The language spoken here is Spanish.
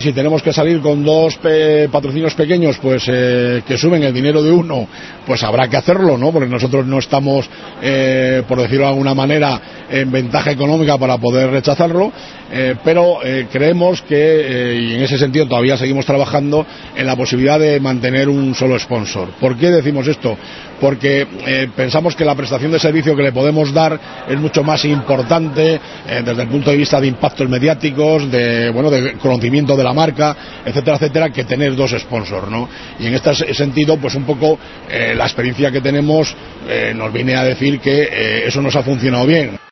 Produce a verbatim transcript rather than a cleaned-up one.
si tenemos que salir con dos pe patrocinios pequeños, pues eh, que suben el dinero de uno, pues habrá que hacerlo, ¿no? Porque nosotros no estamos, eh, por decirlo de alguna manera, en ventaja económica para poder rechazarlo, eh, pero eh, creemos que, eh, y en ese sentido todavía seguimos trabajando en la posibilidad de mantener un solo sponsor. ¿Por qué decimos esto? Porque eh, pensamos que la prestación de servicio que le podemos dar es mucho más importante eh, desde el punto de vista de impactos mediáticos, de, bueno, de conocimiento de la marca, etcétera, etcétera, que tener dos sponsors, ¿no? Y en este sentido, pues un poco eh, la experiencia que tenemos eh, nos viene a decir que eh, eso nos ha funcionado bien.